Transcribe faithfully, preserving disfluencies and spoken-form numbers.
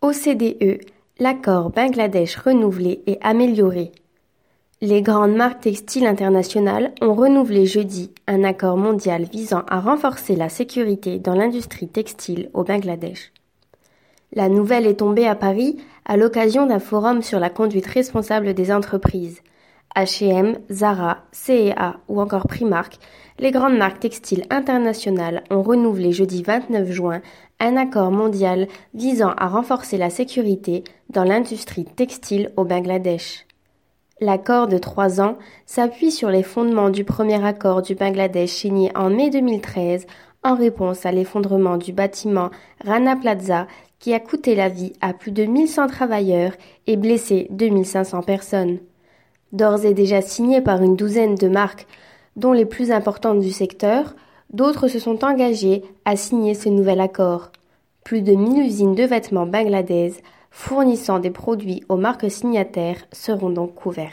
O C D E, l'accord Bangladesh renouvelé et amélioré. Les grandes marques textiles internationales ont renouvelé jeudi un accord mondial visant à renforcer la sécurité dans l'industrie textile au Bangladesh. La nouvelle est tombée à Paris à l'occasion d'un forum sur la conduite responsable des entreprises. H et M, Zara, C et A ou encore Primark, les grandes marques textiles internationales ont renouvelé jeudi vingt-neuf juin un accord mondial visant à renforcer la sécurité dans l'industrie textile au Bangladesh. L'accord de trois ans s'appuie sur les fondements du premier accord du Bangladesh signé en mai deux mille treize en réponse à l'effondrement du bâtiment Rana Plaza qui a coûté la vie à plus de mille cent travailleurs et blessé deux mille cinq cents personnes. D'ores et déjà signé par une douzaine de marques, dont les plus importantes du secteur, d'autres se sont engagées à signer ce nouvel accord. Plus de mille usines de vêtements bangladaises fournissant des produits aux marques signataires seront donc couvertes.